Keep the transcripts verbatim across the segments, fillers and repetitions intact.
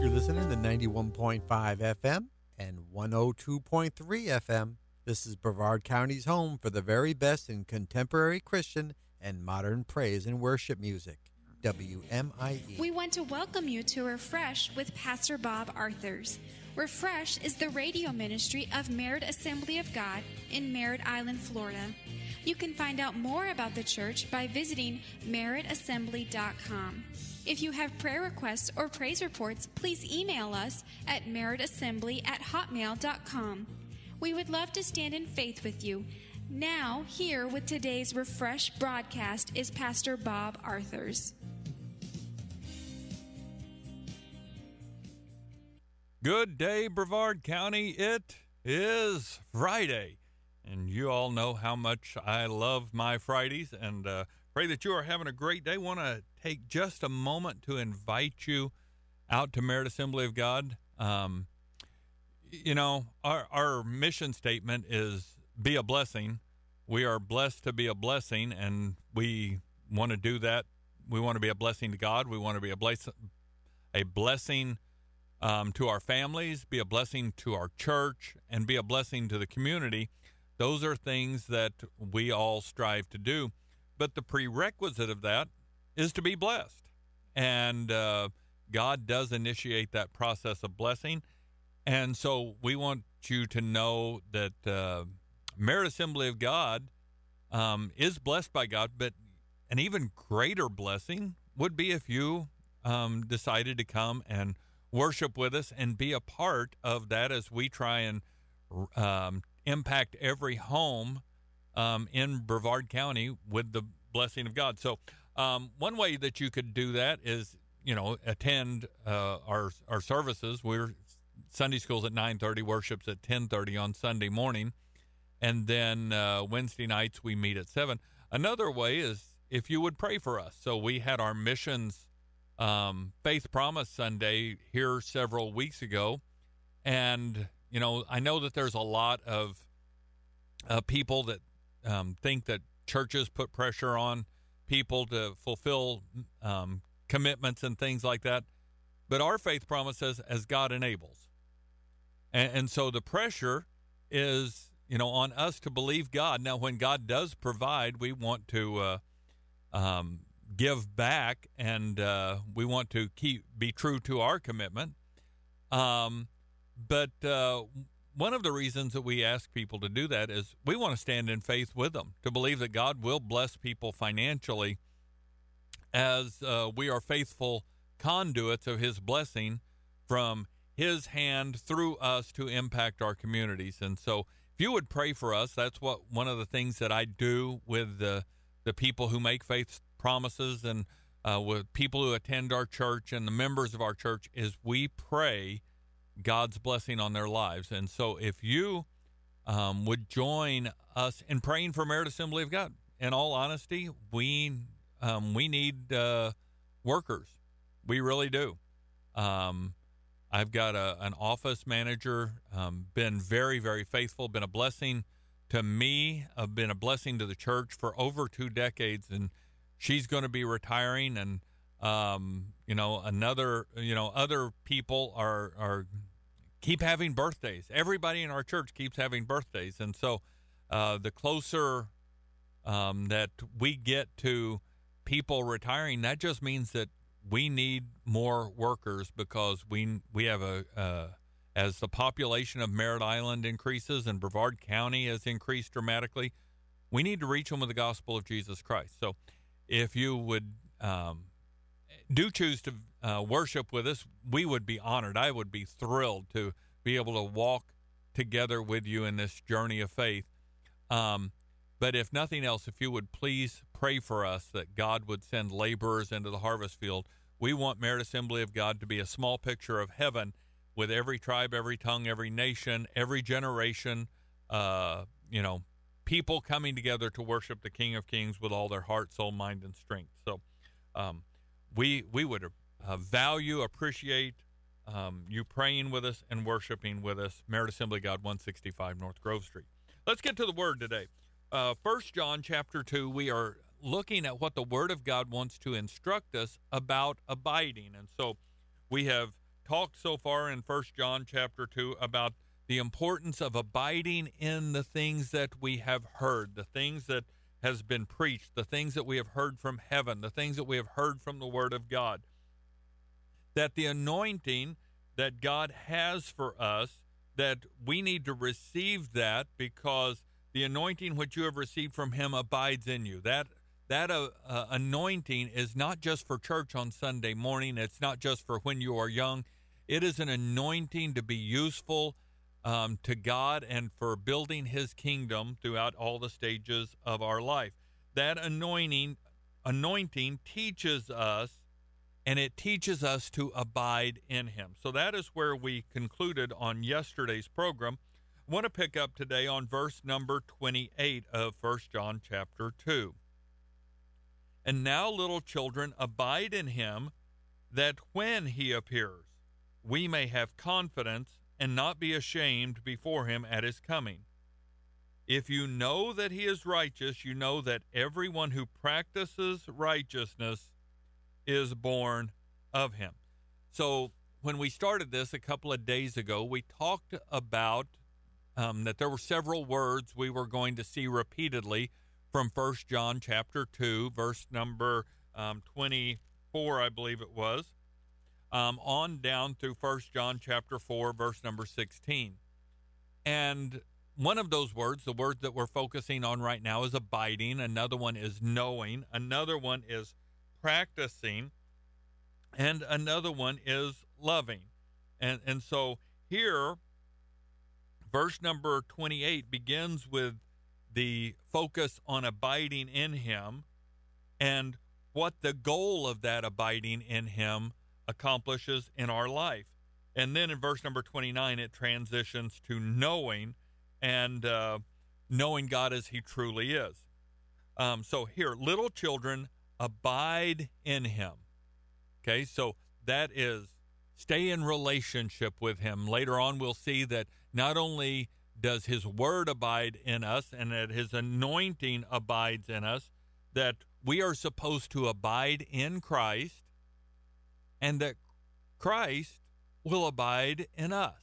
You're listening to ninety-one point five F M and one oh two point three F M. This is Brevard County's home for the very best in contemporary Christian and modern praise and worship music. W M I E. We want to welcome you to Refresh with Pastor Bob Arthurs. Refresh is the radio ministry of Merritt Assembly of God in Merritt Island, Florida. You can find out more about the church by visiting merritt assembly dot com. If you have prayer requests or praise reports, please email us at merritt assembly at hotmail dot com. We would love to stand in faith with you. Now, here with today's Refresh broadcast is Pastor Bob Arthurs. Good day, Brevard County. It is Friday, and you all know how much I love my Fridays, and uh, pray that you are having a great day. Want to take just a moment to invite you out to Merritt Assembly of God. Um, you know, our, our mission statement is be a blessing. We are blessed to be a blessing, and we want to do that. We want to be a blessing to God. We want to be a, bless- a blessing Um, to our families, be a blessing to our church, and be a blessing to the community. Those are things that we all strive to do. But the prerequisite of that is to be blessed. And uh, God does initiate that process of blessing. And so we want you to know that uh, Merritt Assembly of God um, is blessed by God, but an even greater blessing would be if you um, decided to come and worship with us and be a part of that as we try and um, impact every home um, in Brevard County with the blessing of God. So um, one way that you could do that is, you know, attend uh, our our services. We're Sunday school's at nine thirty, worship's at ten thirty on Sunday morning, and then uh, Wednesday nights we meet at seven. Another way is if you would pray for us. So we had our missions Um, Faith Promise Sunday here several weeks ago. And, you know, I know that there's a lot of uh, people that um, think that churches put pressure on people to fulfill um, commitments and things like that. But our Faith Promise says, as God enables. And, and so the pressure is, you know, on us to believe God. Now, when God does provide, we want to uh, um give back, and uh, we want to keep be true to our commitment. Um, but uh, one of the reasons that we ask people to do that is we want to stand in faith with them, to believe that God will bless people financially as uh, we are faithful conduits of his blessing from his hand through us to impact our communities. And so if you would pray for us, that's what one of the things that I do with the, the people who make faith promises and uh, with people who attend our church and the members of our church is we pray God's blessing on their lives. And so if you um, would join us in praying for Merritt Assembly of God, in all honesty, we um, we need uh, workers. We really do. Um, I've got a, an office manager, um, been very, very faithful, been a blessing to me, uh, been a blessing to the church for over two decades, and she's going to be retiring, and um, you know, another, you know, other people are are keep having birthdays. Everybody in our church keeps having birthdays, and so uh, the closer um, that we get to people retiring, that just means that we need more workers because we we have a uh, as the population of Merritt Island increases and Brevard County has increased dramatically, we need to reach them with the gospel of Jesus Christ. So if you would um, do choose to uh, worship with us, we would be honored. I would be thrilled to be able to walk together with you in this journey of faith. Um, but if nothing else, if you would please pray for us that God would send laborers into the harvest field. We want Merritt Assembly of God to be a small picture of heaven with every tribe, every tongue, every nation, every generation, uh, you know, people coming together to worship the King of Kings with all their heart, soul, mind, and strength. So um, we we would uh, value, appreciate um, you praying with us and worshiping with us. Merritt Assembly of God, one sixty-five North Grove Street. Let's get to the Word today. Uh, First John chapter two, we are looking at what the Word of God wants to instruct us about abiding. And so we have talked so far in First John chapter two about the importance of abiding in the things that we have heard, the things that has been preached, the things that we have heard from heaven, the things that we have heard from the Word of God. That the anointing that God has for us, that we need to receive that, because the anointing which you have received from him abides in you. That that uh, uh, anointing is not just for church on Sunday morning. It's not just for when you are young. It is an anointing to be useful um, to God and for building his kingdom throughout all the stages of our life. That anointing, anointing teaches us, and it teaches us to abide in him. So that is where we concluded on yesterday's program. I want to pick up today on verse number twenty-eight of First John chapter two. And now, little children, abide in him, that when he appears, we may have confidence and not be ashamed before him at his coming. If you know that he is righteous, you know that everyone who practices righteousness is born of him. So when we started this a couple of days ago, we talked about um, that there were several words we were going to see repeatedly from First John chapter two, verse number um, twenty-four, I believe it was, um, on down through First John chapter four, verse number sixteen. And one of those words, the word that we're focusing on right now, is abiding. Another one is knowing. Another one is practicing. And another one is loving. And and so here, verse number twenty-eight begins with the focus on abiding in him and what the goal of that abiding in him accomplishes in our life. And then in verse number twenty-nine, it transitions to knowing and uh, knowing God as he truly is. Um, so here, little children, abide in him. Okay, so that is stay in relationship with him. Later on, we'll see that not only does his word abide in us and that his anointing abides in us, that we are supposed to abide in Christ and that Christ will abide in us.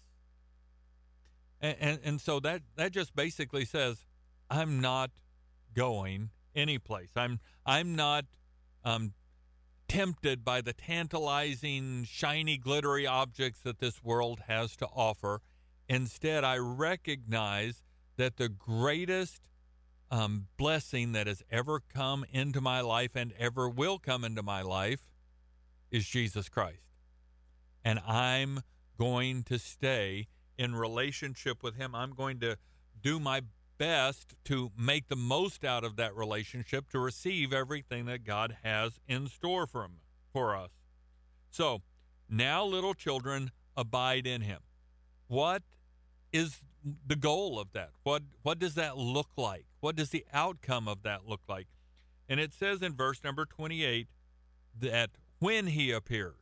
And, and, and so that, that just basically says, I'm not going anyplace. I'm, I'm not um, tempted by the tantalizing, shiny, glittery objects that this world has to offer. Instead, I recognize that the greatest um, blessing that has ever come into my life and ever will come into my life is Jesus Christ. And I'm going to stay in relationship with him. I'm going to do my best to make the most out of that relationship, to receive everything that God has in store for, him, for us. So, now, little children, abide in him. What is the goal of that? What what does that look like? What does the outcome of that look like? And it says in verse number twenty-eight that when he appears,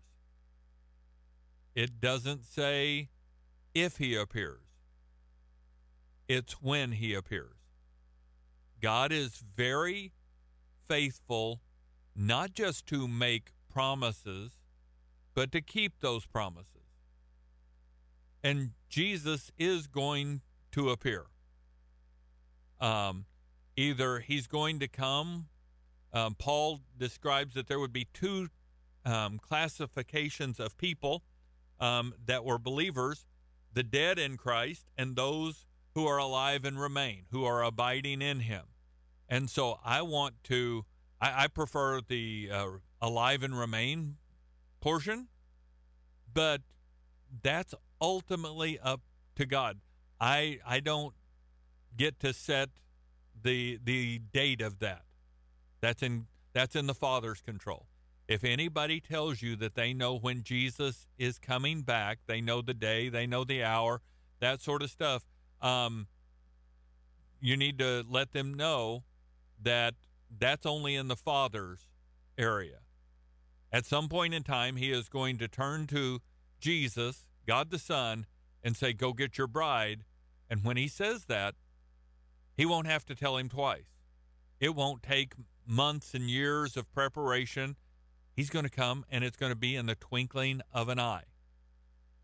it doesn't say if he appears. It's when he appears. God is very faithful, not just to make promises, but to keep those promises. And Jesus is going to appear. Um, either he's going to come. Um, Paul describes that there would be two um, classifications of people um, that were believers, the dead in Christ and those who are alive and remain, who are abiding in him. And so I want to, I, I prefer the uh, alive and remain portion, but that's ultimately up to God. I I don't get to set the the date of that. That's in that's in the Father's control. If anybody tells you that they know when Jesus is coming back, they know the day, they know the hour, that sort of stuff, um, you need to let them know that that's only in the Father's area. At some point in time, he is going to turn to Jesus, God the Son, and say, go get your bride. And when he says that, he won't have to tell him twice. It won't take months and years of preparation. He's going to come, and it's going to be in the twinkling of an eye.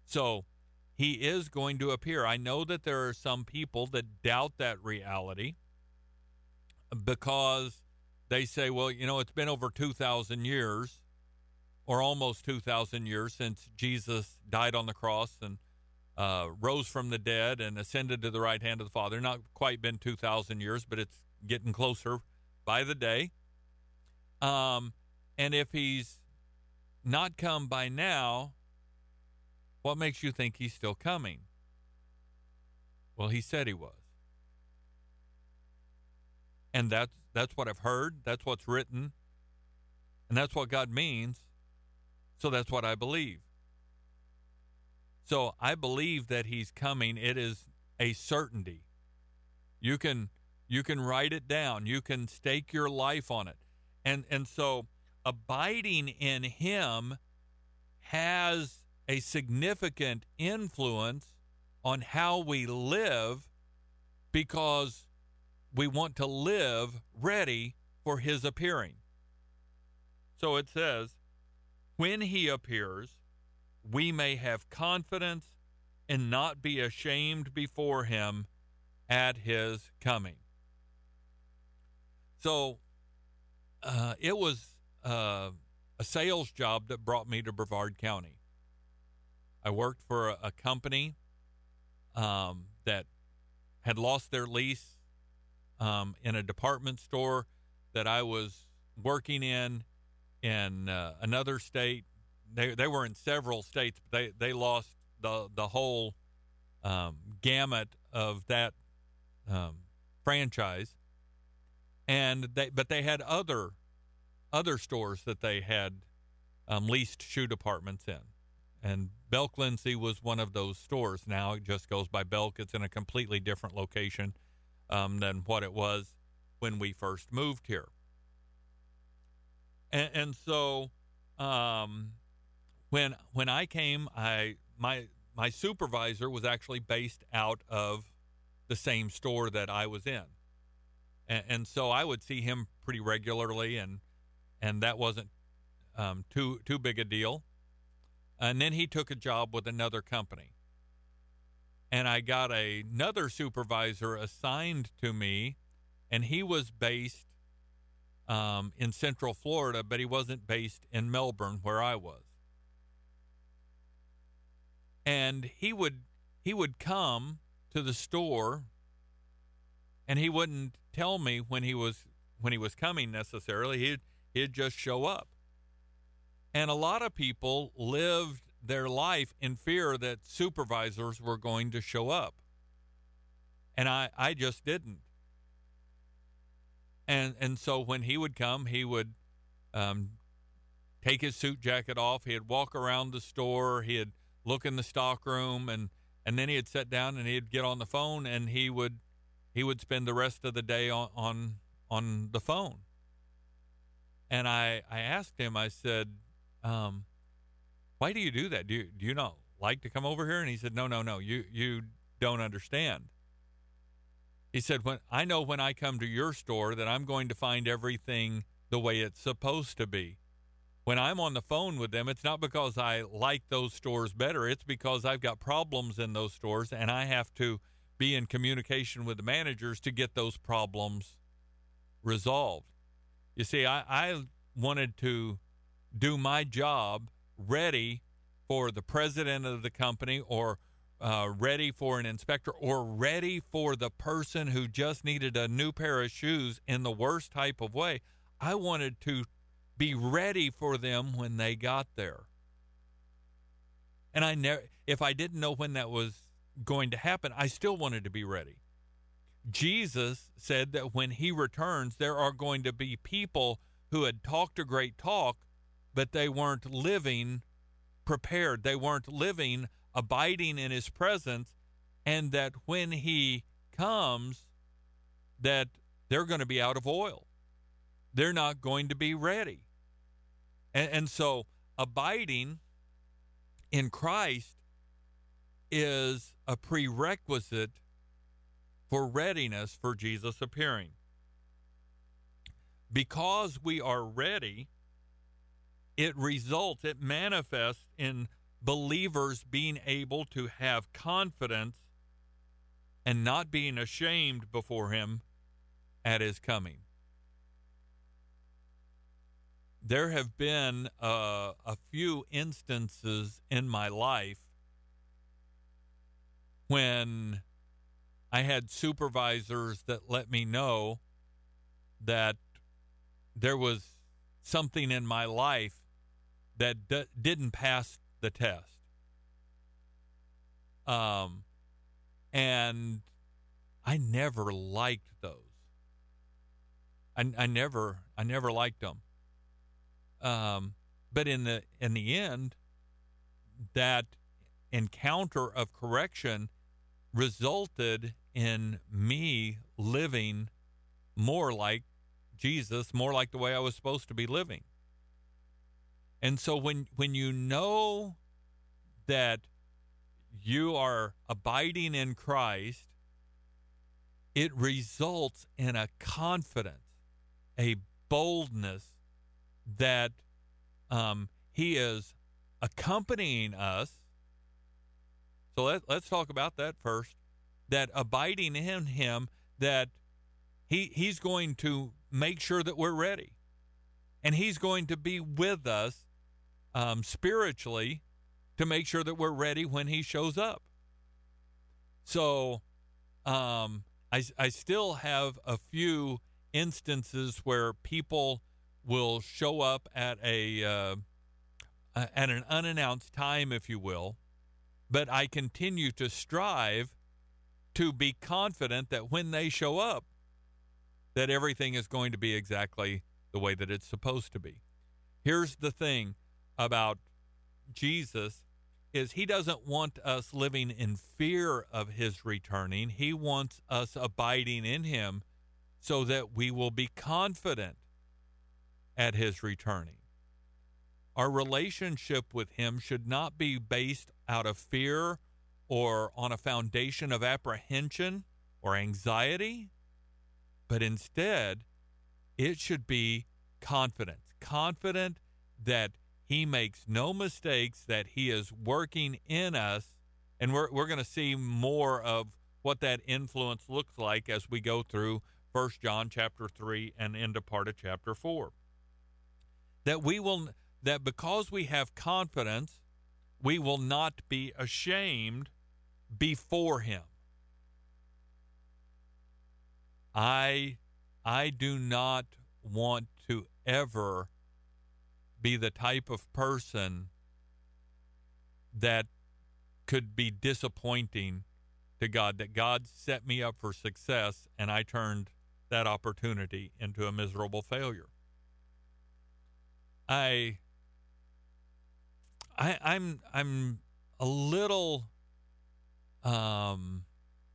So he is going to appear. I know that there are some people that doubt that reality because they say, well, you know, it's been over two thousand years or almost two thousand years since Jesus died on the cross and uh, rose from the dead and ascended to the right hand of the Father. Not quite been two thousand years, but it's getting closer by the day. Um, and if he's not come by now, what makes you think he's still coming? Well, he said he was. And that's, that's what I've heard. That's what's written. And that's what God means. So that's what I believe. So I believe that he's coming. It is a certainty. You can you can write it down. You can stake your life on it. And and so abiding in him has a significant influence on how we live because we want to live ready for his appearing. So it says, when he appears, we may have confidence and not be ashamed before him at his coming. So uh, it was uh, a sales job that brought me to Brevard County. I worked for a, a company um, that had lost their lease um, in a department store that I was working in in uh, another state. They they were in several states, but they, they lost the the whole um, gamut of that um, franchise, and they but they had other other stores that they had um, leased shoe departments in, and Belk Lindsay was one of those stores. Now it just goes by Belk. It's in a completely different location um, than what it was when we first moved here, and, and so. Um, When when I came, I my my supervisor was actually based out of the same store that I was in, and, and so I would see him pretty regularly, and and that wasn't um, too too big a deal. And then he took a job with another company, and I got a, another supervisor assigned to me, and he was based um, in Central Florida, but he wasn't based in Melbourne where I was. And he would he would come to the store, and he wouldn't tell me when he was when he was coming necessarily. He'd he'd just show up. And a lot of people lived their life in fear that supervisors were going to show up. And I, I just didn't. And and so when he would come, he would um, take his suit jacket off. He'd walk around the store. He'd look in the stock room, and, and then he'd sit down and he'd get on the phone, and he would he would spend the rest of the day on on, on the phone. And I, I asked him, I said, um, why do you do that? Do you, do you not like to come over here? And he said, no, no, no, you, you don't understand. He said, when I know when I come to your store that I'm going to find everything the way it's supposed to be. When I'm on the phone with them, it's not because I like those stores better. It's because I've got problems in those stores, and I have to be in communication with the managers to get those problems resolved. You see, I, I wanted to do my job ready for the president of the company, or uh, ready for an inspector, or ready for the person who just needed a new pair of shoes in the worst type of way. I wanted to be ready for them when they got there. And I never, if I didn't know when that was going to happen, I still wanted to be ready. Jesus said that when he returns, there are going to be people who had talked a great talk, but they weren't living prepared. They weren't living, abiding in his presence, and that when he comes, that they're going to be out of oil. They're not going to be ready. And, and so abiding in Christ is a prerequisite for readiness for Jesus appearing. Because we are ready, it results, it manifests in believers being able to have confidence and not being ashamed before him at his coming. There have been uh, a few instances in my life when I had supervisors that let me know that there was something in my life that d- didn't pass the test. Um, and I never liked those. I, I never, I never liked them. Um, but in the in the end, that encounter of correction resulted in me living more like Jesus, more like the way I was supposed to be living. And so when when you know that you are abiding in Christ, it results in a confidence, a boldness that um, he is accompanying us. So let, let's talk about that first. That abiding in him, that he he's going to make sure that we're ready. And he's going to be with us um, spiritually to make sure that we're ready when he shows up. So um, I, I still have a few instances where people will show up at a uh, at an unannounced time, if you will, but I continue to strive to be confident that when they show up, that everything is going to be exactly the way that it's supposed to be. Here's the thing about Jesus is he doesn't want us living in fear of his returning. He wants us abiding in him so that we will be confident at his returning. Our relationship with him should not be based out of fear or on a foundation of apprehension or anxiety, but instead it should be confidence. Confident that he makes no mistakes, that he is working in us, and we're we're going to see more of what that influence looks like as we go through First John chapter three and into part of chapter four. That we will that because we have confidence, we will not be ashamed before him. I I do not want to ever be the type of person that could be disappointing to God, that God set me up for success and I turned that opportunity into a miserable failure. I, I I'm I'm a little um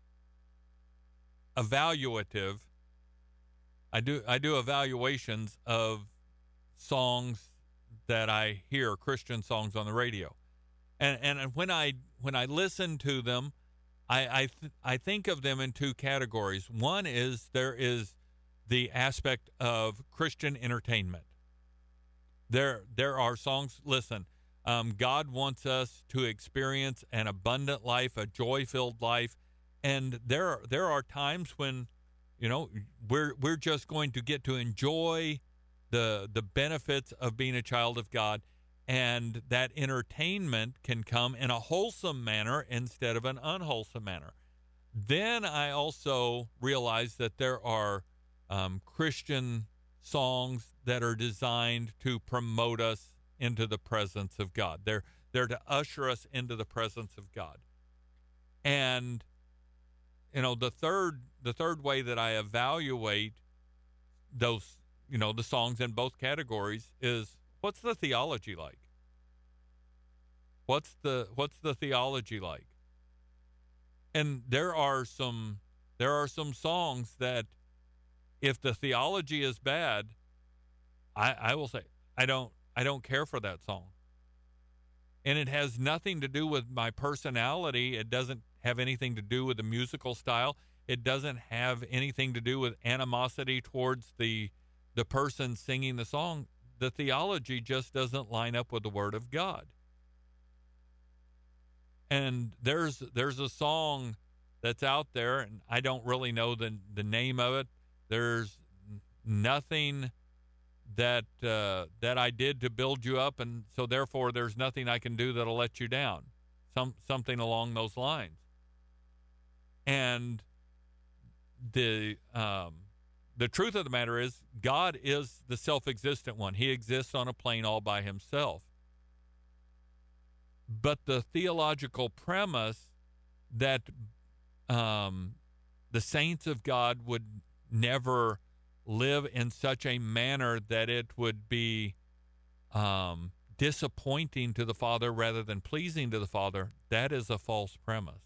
evaluative. I do I do evaluations of songs that I hear, Christian songs on the radio, and and when I when I listen to them, I I, th- I think of them in two categories. One is there is the aspect of Christian entertainment. There there are songs. Listen, um, God wants us to experience an abundant life, a joy-filled life, and there there are times when, you know, we're we're just going to get to enjoy the the benefits of being a child of God, and that entertainment can come in a wholesome manner instead of an unwholesome manner. Then I also realize that there are um, Christian songs that are designed to promote us into the presence of God. They're they're to usher us into the presence of God. And you know, the third the third way that I evaluate those, you know, the songs in both categories is, what's the theology like? What's the what's the theology like? And there are some there are some songs that, if the theology is bad, I, I will say I don't I don't care for that song. And it has nothing to do with my personality. It doesn't have anything to do with the musical style. It doesn't have anything to do with animosity towards the the person singing the song. The theology just doesn't line up with the Word of God. And there's there's a song that's out there, and I don't really know the the name of it. There's nothing that uh, that I did to build you up, and so therefore there's nothing I can do that'll let you down. Some something along those lines. And the um, the truth of the matter is, God is the self-existent one. He exists on a plane all by himself. But the theological premise that um, the saints of God would never live in such a manner that it would be um, disappointing to the Father rather than pleasing to the Father, that is a false premise.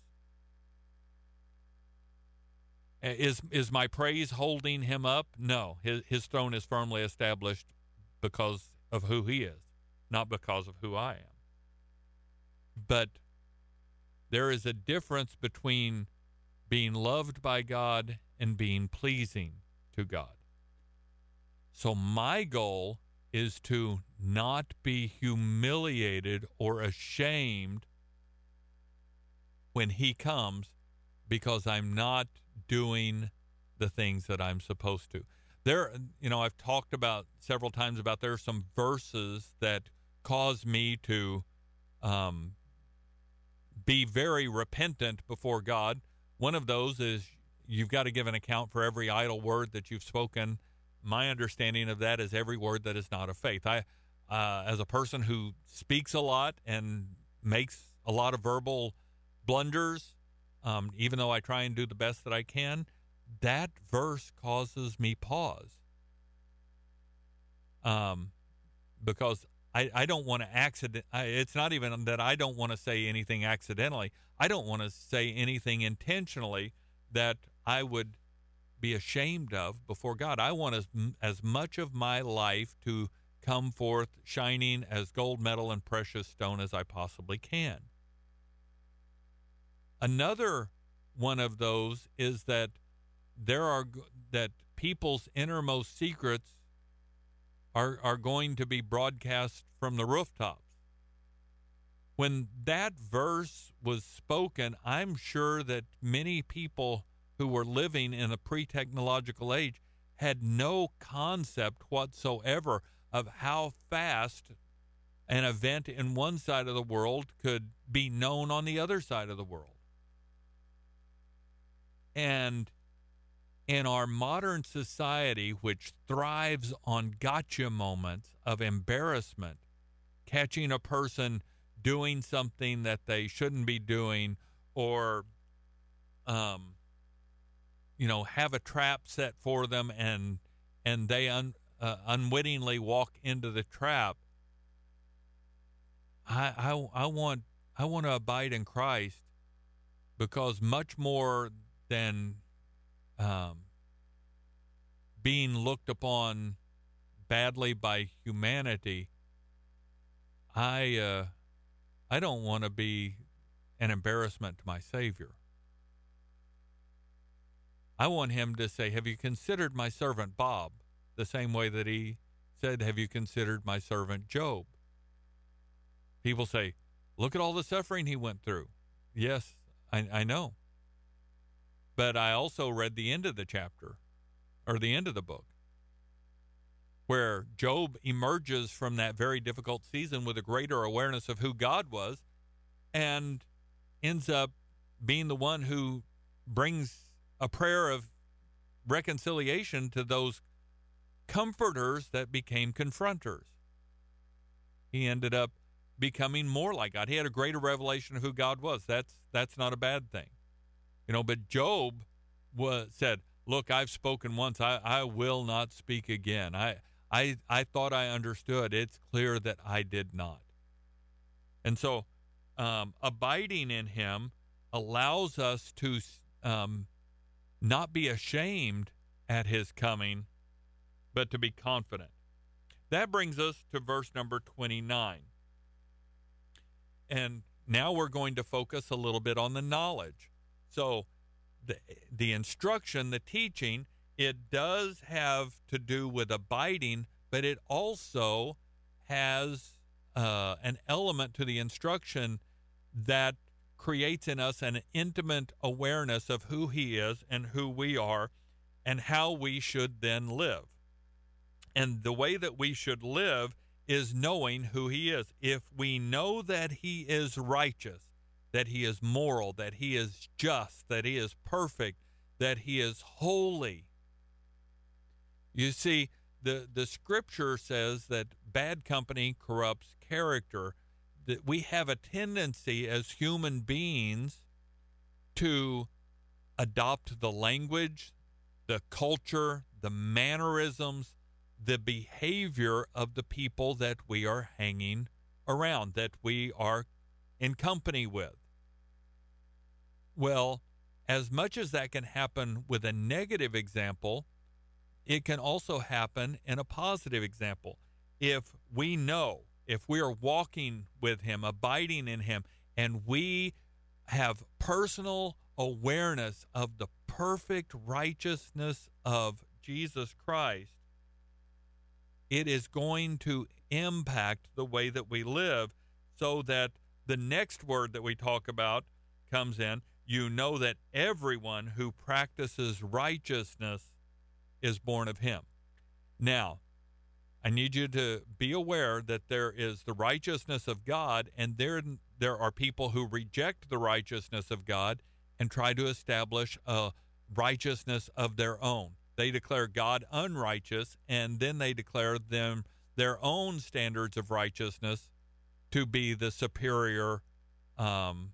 Is is my praise holding him up? No. His, his throne is firmly established because of who he is, not because of who I am. But there is a difference between being loved by God and being pleasing to God. So my goal is to not be humiliated or ashamed when he comes because I'm not doing the things that I'm supposed to. There, you know, I've talked about several times about there are some verses that cause me to um, be very repentant before God. One of those is you've got to give an account for every idle word that you've spoken. My understanding of that is every word that is not of faith. I, uh, as a person who speaks a lot and makes a lot of verbal blunders, um, even though I try and do the best that I can, that verse causes me pause. Um, because I, I don't want to accident. I, it's not even that I don't want to say anything accidentally. I don't want to say anything intentionally that I would be ashamed of before God. I want as, as much of my life to come forth shining as gold, metal, and precious stone as I possibly can. Another one of those is that there are that people's innermost secrets are are going to be broadcast from the rooftops. When that verse was spoken, I'm sure that many people who were living in a pre-technological age had no concept whatsoever of how fast an event in one side of the world could be known on the other side of the world. And in our modern society, which thrives on gotcha moments of embarrassment, catching a person doing something that they shouldn't be doing, or um, you know, have a trap set for them and and they un, uh, unwittingly walk into the trap. I, I I want I want to abide in Christ, because much more than um, being looked upon badly by humanity, I uh, I don't want to be an embarrassment to my Savior. I want him to say, "Have you considered my servant Bob?" The same way that he said, "Have you considered my servant Job?" People say, "Look at all the suffering he went through." Yes, I, I know. But I also read the end of the chapter, or the end of the book, where Job emerges from that very difficult season with a greater awareness of who God was, and ends up being the one who brings a prayer of reconciliation to those comforters that became confronters. He ended up becoming more like God. He had a greater revelation of who God was. That's that's not a bad thing. You know, but Job was, said, "Look, I've spoken once. I, I will not speak again. I, I I thought I understood. It's clear that I did not." And so um, abiding in him allows us to um, not be ashamed at his coming, but to be confident. That brings us to verse number twenty-nine. And now we're going to focus a little bit on the knowledge. So the the instruction, the teaching, it does have to do with abiding, but it also has uh, an element to the instruction that creates in us an intimate awareness of who he is and who we are and how we should then live. And the way that we should live is knowing who he is. If we know that he is righteous, that he is moral, that he is just, that he is perfect, that he is holy. You see, the, the scripture says that bad company corrupts character, that we have a tendency as human beings to adopt the language, the culture, the mannerisms, the behavior of the people that we are hanging around, that we are in company with. Well, as much as that can happen with a negative example, it can also happen in a positive example. If we know, if we are walking with him, abiding in him, and we have personal awareness of the perfect righteousness of Jesus Christ, it is going to impact the way that we live, so that the next word that we talk about comes in. You know that everyone who practices righteousness is born of him. Now, I need you to be aware that there is the righteousness of God, and there, there are people who reject the righteousness of God and try to establish a righteousness of their own. They declare God unrighteous, and then they declare them their own standards of righteousness to be the superior um,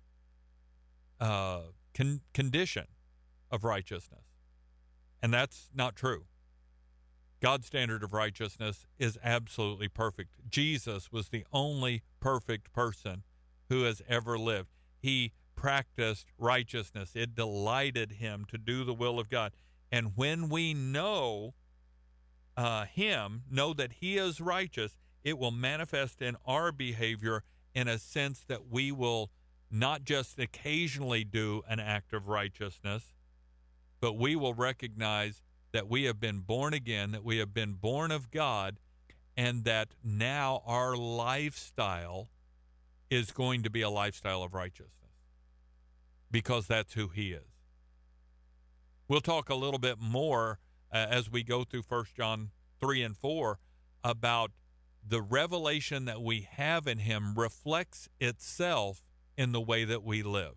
uh, con- condition of righteousness. And that's not true. God's standard of righteousness is absolutely perfect. Jesus was the only perfect person who has ever lived. He practiced righteousness. It delighted him to do the will of God. And when we know uh, him, know that he is righteous, it will manifest in our behavior in a sense that we will not just occasionally do an act of righteousness, but we will recognize that we have been born again, that we have been born of God, and that now our lifestyle is going to be a lifestyle of righteousness, because that's who he is. We'll talk a little bit more uh, as we go through First John three and four about the revelation that we have in him reflects itself in the way that we live.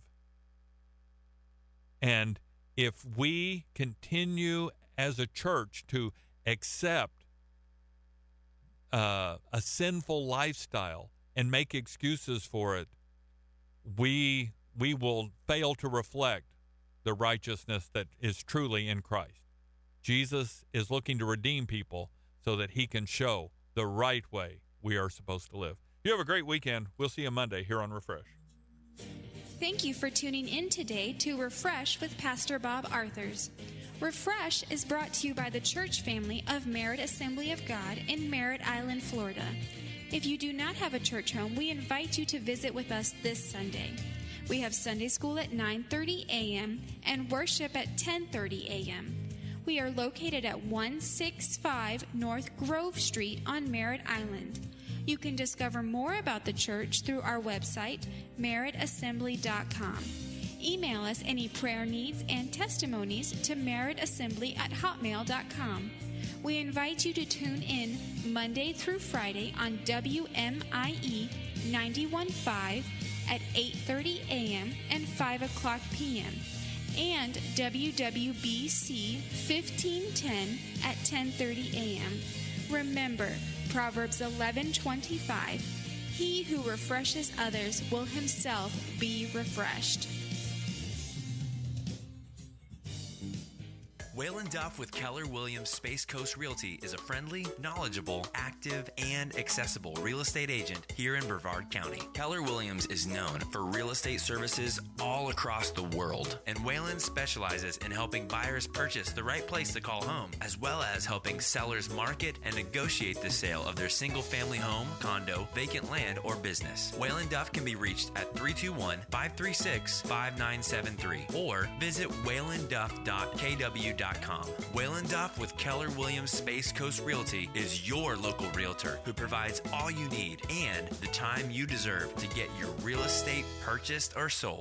And if we continue as a church to accept uh, a sinful lifestyle and make excuses for it, we we will fail to reflect the righteousness that is truly in Christ. Jesus is looking to redeem people so that he can show the right way we are supposed to live. You have a great weekend. We'll see you Monday here on Refresh. Thank you for tuning in today to Refresh with Pastor Bob Arthurs. Refresh is brought to you by the church family of Merritt Assembly of God in Merritt Island, Florida. If you do not have a church home, we invite you to visit with us this Sunday. We have Sunday school at nine thirty a.m. and worship at ten thirty a.m. We are located at one sixty-five North Grove Street on Merritt Island. You can discover more about the church through our website, merritt assembly dot com. Email us any prayer needs and testimonies to merrittassembly at hotmail dot com. We invite you to tune in Monday through Friday on W M I E ninety-one point five at eight thirty a.m. and five o'clock p.m. and W W B C fifteen ten at ten thirty a.m. Remember, Proverbs eleven twenty-five, he who refreshes others will himself be refreshed. Waylon Duff with Keller Williams Space Coast Realty is a friendly, knowledgeable, active, and accessible real estate agent here in Brevard County. Keller Williams is known for real estate services all across the world, and Waylon specializes in helping buyers purchase the right place to call home, as well as helping sellers market and negotiate the sale of their single-family home, condo, vacant land, or business. Waylon Duff can be reached at three two one, five three six, five nine seven three or visit waylon duff dot k w dot com. Waylon Duff with Keller Williams Space Coast Realty is your local realtor who provides all you need and the time you deserve to get your real estate purchased or sold.